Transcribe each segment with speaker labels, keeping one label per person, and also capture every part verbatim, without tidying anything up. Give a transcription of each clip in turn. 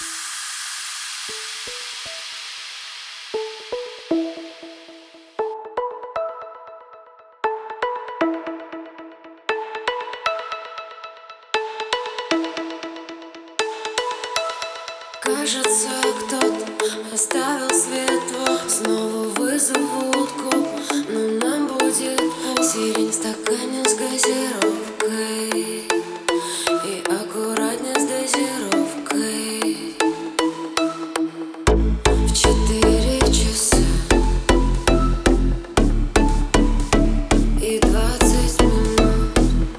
Speaker 1: Кажется, кто-то оставил светло. Снова вызову утку, но нам будет сирень в стакане с газировкой. И аккуратнее с дозировкой. В четыре часа и двадцать минут.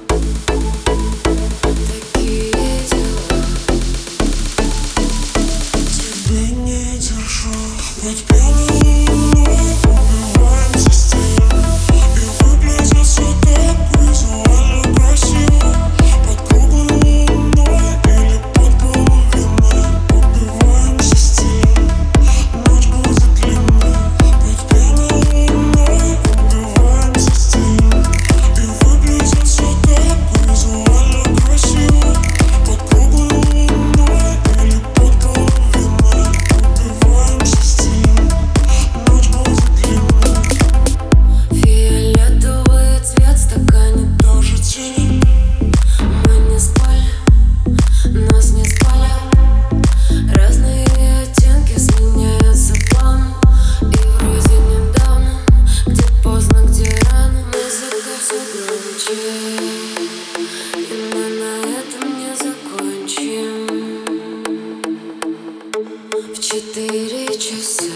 Speaker 1: Такие дела.
Speaker 2: Тебя не держу, ведь пьяные мной убиваемся стилем. И выглядит все так визуально красиво. Под круглой луной или под половиной убиваемся стилем. Ночь будет длинной, ведь пьяные мной убиваемся стилем. И выглядит все так визуально красиво. Под круглой луной или под половиной убиваемся стилем. Ночь будет длинной.
Speaker 1: Фиолетовый цвет в стакане.
Speaker 2: Даже тени.
Speaker 1: Мы не спали, нас не спали. Разные оттенки сменяются планом. И вроде недавно, где поздно, где рано. Музыка все громче, и мы на этом не закончим. В четыре часа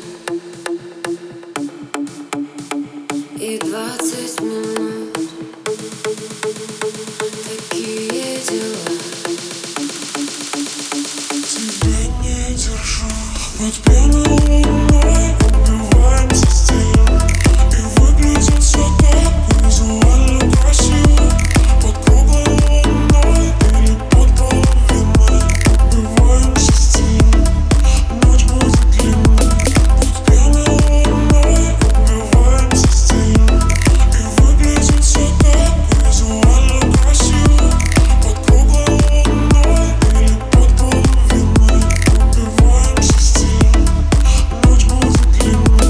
Speaker 1: и двадцать минут. Такие дела.
Speaker 2: Тебя не держу, ведь пьяные луной убиваемся стилем. И выглядит все так визуально красиво. Под круглой луной или под половиной убиваемся стилем. Ночь будет длинной, ведь пьяные луной убиваемся стилем. И выглядит все так визуально красиво. Под круглой луной или под половиной убиваемся стилем. Ночь будет длинной.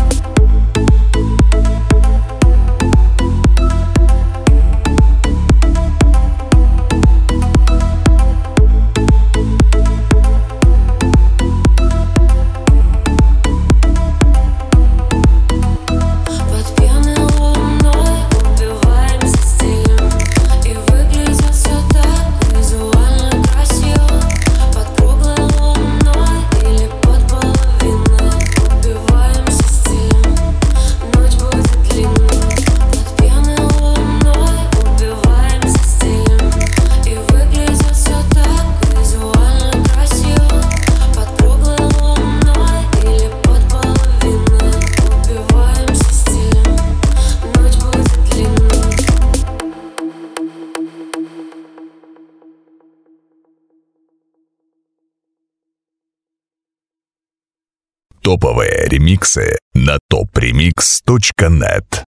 Speaker 1: Под пьяной луной убиваемся стилем. И выглядит все так визуально красиво. Под круглой луной или под половиной убиваемся стилем. Ночь будет длинной. Под пьяной луной убиваемся стилем. И выглядит все так визуально красиво. Под круглой луной или под половиной убиваемся стилем. Ночь будет длинной.
Speaker 3: Топовые ремиксы на топ ремикс точка нет.